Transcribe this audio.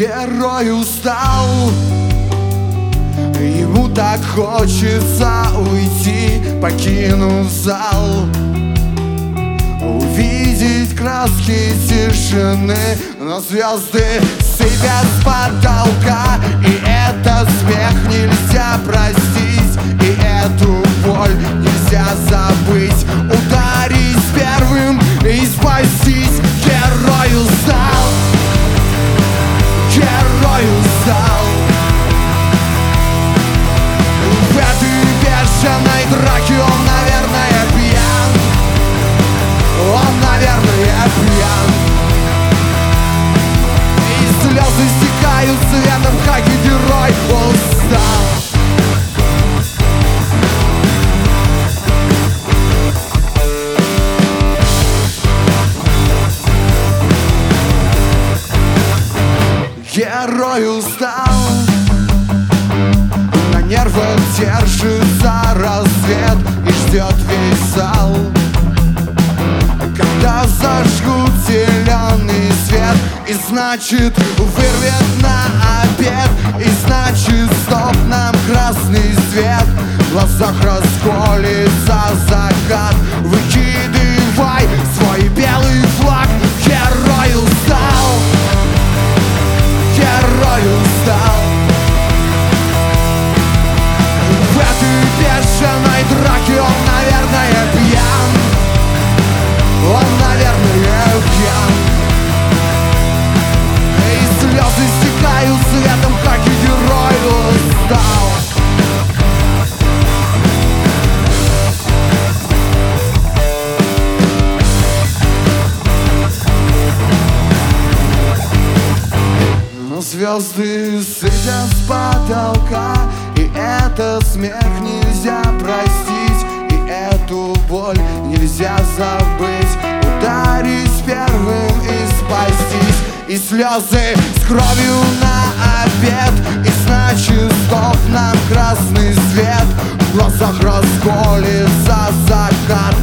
Герой устал, ему так хочется уйти, покинув зал, увидеть краски тишины, но звезды сыпят с потолка, и этот смех нельзя простить, и эту боль нельзя забыть, ударить первым и спастись. Герой устал, герой устал. В этой бешеной драке он, наверное, пьян. Он, наверное, пьян. И слезы стекают светом, как и герой устал. Герой устал, на нервах держится рассвет и ждет весь зал, когда зажгут зеленый свет, и значит вырвет на обед, и значит стоп нам красный свет. В глазах расколется закат, выкидывай свой белый флаг. Герой устал, герой устал. В этой бешеной драке он, наверное, пьян. Он, наверное, пьян. И слезы стекают светом, как и герой устал. Звезды сыпят с потолка, и этот смех нельзя простить, и эту боль нельзя забыть, ударить первым и спастись. И слезы с кровью на обед, и значит стоп нам красный свет. В глазах расколется закат,